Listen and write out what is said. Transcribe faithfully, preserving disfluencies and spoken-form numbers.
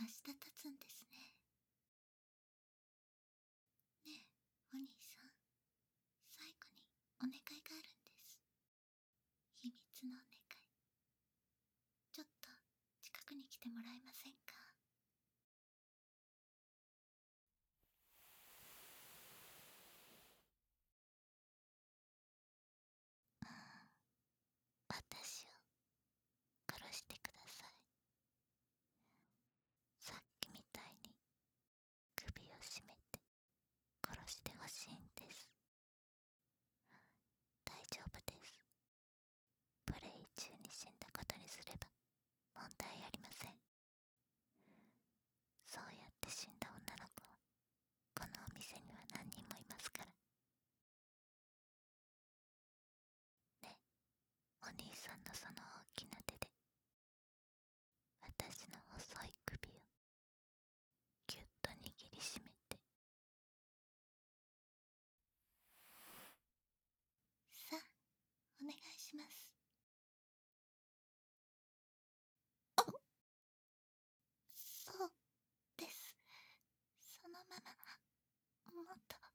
明日経つんですね。ねえ、お兄さん。最後にお願いがあるんです。秘密のお願い。ちょっと近くに来てもらえませんか？うん、私を殺してください。さっきみたいに首を絞めて殺してほしいんです。大丈夫です。プレイ中に死んだことにすれば問題ありません。そうやって死んだ女の子はこのお店には何人もいますから。ね、お兄さんのその大きな手で私の細い首をぎゅっと握りしめて。さあ、お願いします。あ、そうです。そのままもっと